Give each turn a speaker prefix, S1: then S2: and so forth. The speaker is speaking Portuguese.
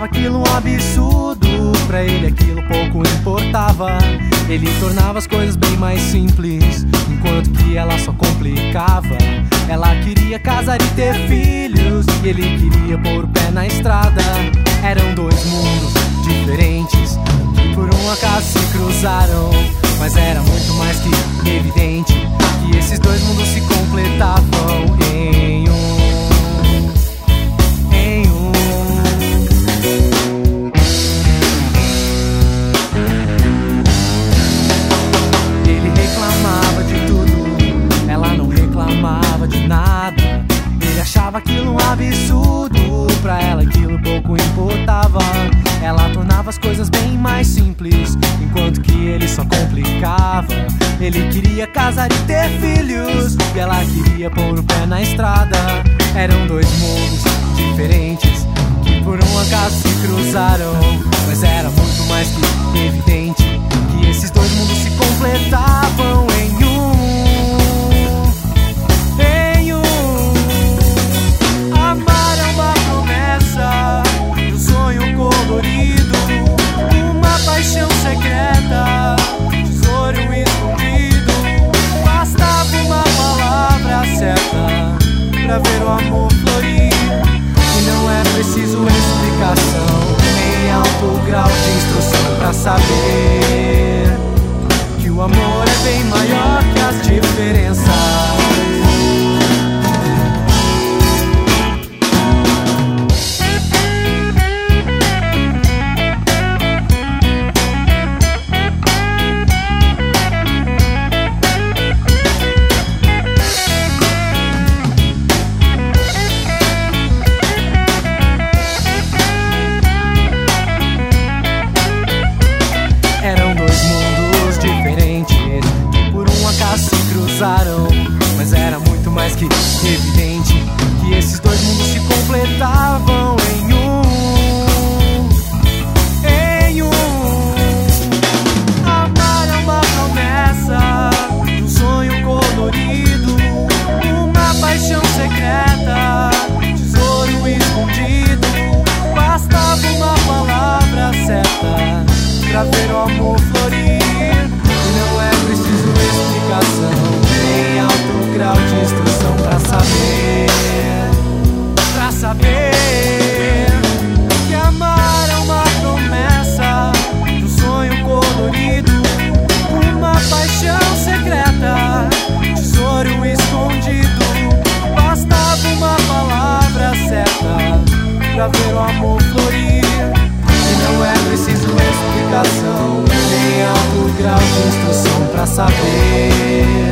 S1: achava aquilo um absurdo, pra ele aquilo pouco importava. Ele tornava as coisas bem mais simples, enquanto que ela só complicava. Ela queria casar e ter filhos, e ele queria pôr o pé na estrada. Eram dois mundos diferentes que por um acaso se cruzaram, mas era muito mais que evidente que esses dois mundos se completavam em um. Ele reclamava de tudo, ela não reclamava de nada. Ele achava aquilo um absurdo, pra ela aquilo pouco importava. Ela tornava as coisas bem mais simples, enquanto que ele só complicava. Ele queria casar e ter filhos, e ela queria pôr o pé na estrada. Eram dois mundos diferentes que por um acaso se cruzaram, mas era muito mais que evidente que esses dois mundos se completavam em um. Amar é uma promessa, um sonho colorido, uma paixão secreta, tesouro escondido. Bastava uma palavra certa pra ver o amor florir. E não é preciso explicação, nem alto grau de instrução pra saber que o amor é bem maior que as diferenças. Mas era muito mais que evidente que esses dois mundos se completavam em um. Em um. Amar é uma promessa, um sonho colorido, uma paixão secreta, tesouro escondido. Bastava uma palavra certa pra ver o amor florir. E não é preciso explicação, nem alto grau de instrução pra saber que amar é uma promessa, um sonho colorido, uma paixão secreta, tesouro escondido. Bastava uma palavra certa pra ver o amor florir. E não é preciso explicação, nem alto grau de instrução pra saber